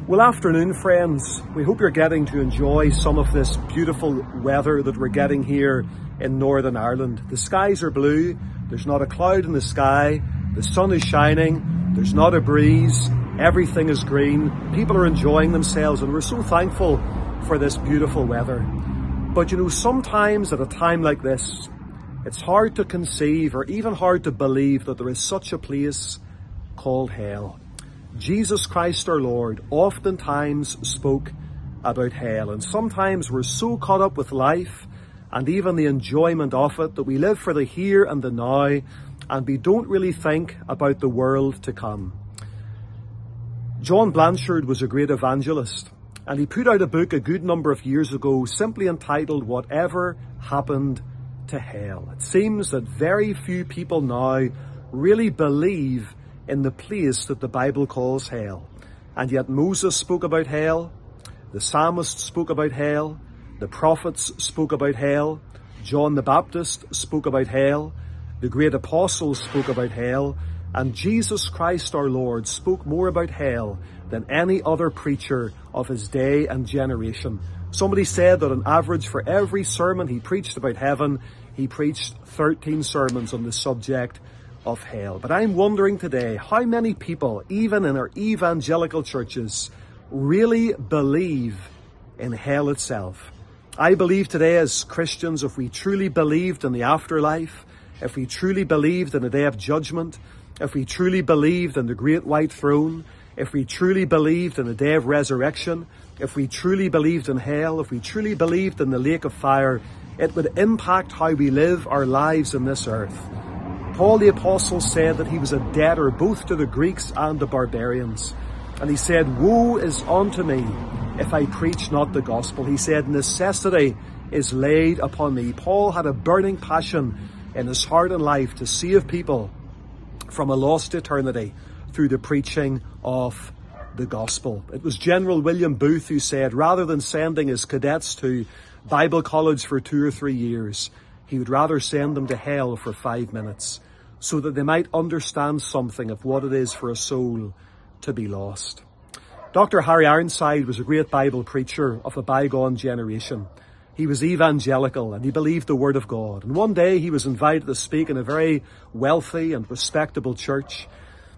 Well, afternoon, friends. We hope you're getting to enjoy some of this beautiful weather that we're getting here in Northern Ireland. The skies are blue, there's not a cloud in the sky, the sun is shining, there's not a breeze, everything is green, people are enjoying themselves, and we're so thankful for this beautiful weather. But you know, sometimes at a time like this, it's hard to conceive or even hard to believe that there is such a place called hell. Jesus Christ our Lord oftentimes spoke about hell, and sometimes we're so caught up with life and even the enjoyment of it that we live for the here and the now, and we don't really think about the world to come. John Blanchard was a great evangelist, and he put out a book a good number of years ago simply entitled Whatever Happened to Hell. It seems that very few people now really believe in the place that the Bible calls hell. And yet Moses spoke about hell, the psalmist spoke about hell, the prophets spoke about hell, John the Baptist spoke about hell, the great apostles spoke about hell, and Jesus Christ our Lord spoke more about hell than any other preacher of his day and generation. Somebody said that on average for every sermon he preached about heaven, he preached 13 sermons on the subject of hell. But I'm wondering today, how many people, even in our evangelical churches, really believe in hell itself? I believe today as Christians, if we truly believed in the afterlife, if we truly believed in the day of judgment, if we truly believed in the great white throne, if we truly believed in the day of resurrection, if we truly believed in hell, if we truly believed in the lake of fire, it would impact how we live our lives on this earth. Paul the Apostle said that he was a debtor both to the Greeks and the barbarians. And he said, "Woe is unto me if I preach not the gospel." He said, "Necessity is laid upon me." Paul had a burning passion in his heart and life to save people from a lost eternity through the preaching of the gospel. It was General William Booth who said, rather than sending his cadets to Bible college for 2 or 3 years, he would rather send them to hell for 5 minutes, so that they might understand something of what it is for a soul to be lost. Dr. Harry Ironside was a great Bible preacher of a bygone generation. He was evangelical and he believed the Word of God. And one day he was invited to speak in a very wealthy and respectable church.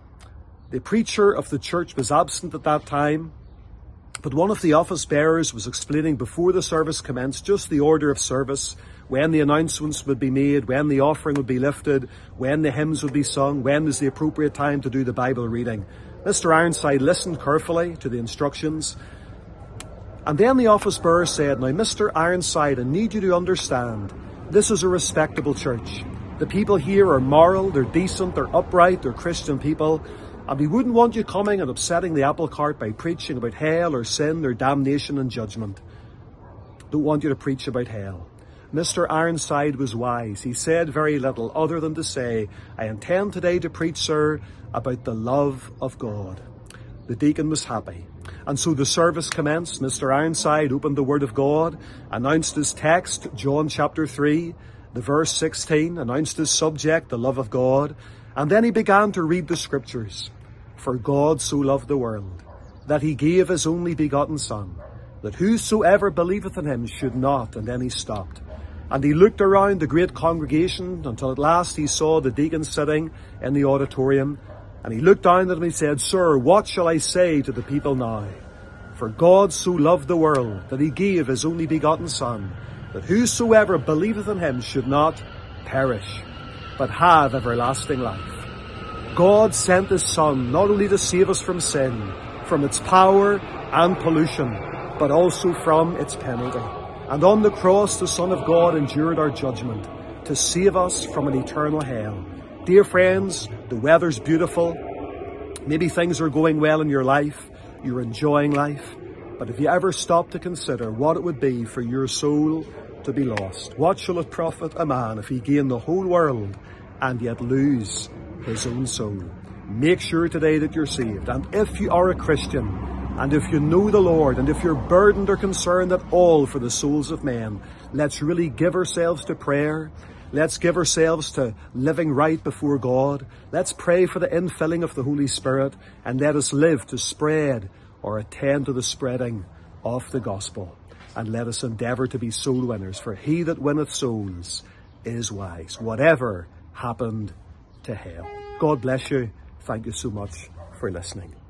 The preacher of the church was absent at that time, but one of the office bearers was explaining before the service commenced just the order of service, when the announcements would be made, when the offering would be lifted, when the hymns would be sung, when was the appropriate time to do the Bible reading. Mr. Ironside listened carefully to the instructions, and then the office bearer said, "Now, Mr. Ironside, I need you to understand, this is a respectable church. The people here are moral, they're decent, they're upright, they're Christian people, and we wouldn't want you coming and upsetting the apple cart by preaching about hell or sin or damnation and judgment. Don't want you to preach about hell." Mr. Ironside was wise. He said very little other than to say, "I intend today to preach, sir, about the love of God." The deacon was happy. And so the service commenced. Mr. Ironside opened the Word of God, announced his text, John chapter 3, the verse 16, announced his subject, the love of God, and then he began to read the scriptures. "For God so loved the world, that he gave his only begotten Son, that whosoever believeth in him should not," and then he stopped. And he looked around the great congregation until at last he saw the deacon sitting in the auditorium. And he looked down at him and he said, "Sir, what shall I say to the people now? For God so loved the world that he gave his only begotten Son, that whosoever believeth in him should not perish, but have everlasting life." God sent his Son not only to save us from sin, from its power and pollution, but also from its penalty. And on the cross, the Son of God endured our judgment to save us from an eternal hell. Dear friends, the weather's beautiful. Maybe things are going well in your life. You're enjoying life. But have you ever stopped to consider what it would be for your soul to be lost? What shall it profit a man if he gain the whole world and yet lose his own soul? Make sure today that you're saved. And if you are a Christian, and if you know the Lord, and if you're burdened or concerned at all for the souls of men, let's really give ourselves to prayer. Let's give ourselves to living right before God. Let's pray for the infilling of the Holy Spirit, and let us live to spread or attend to the spreading of the gospel. And let us endeavour to be soul winners, for he that winneth souls is wise, whatever happened to hell. God bless you. Thank you so much for listening.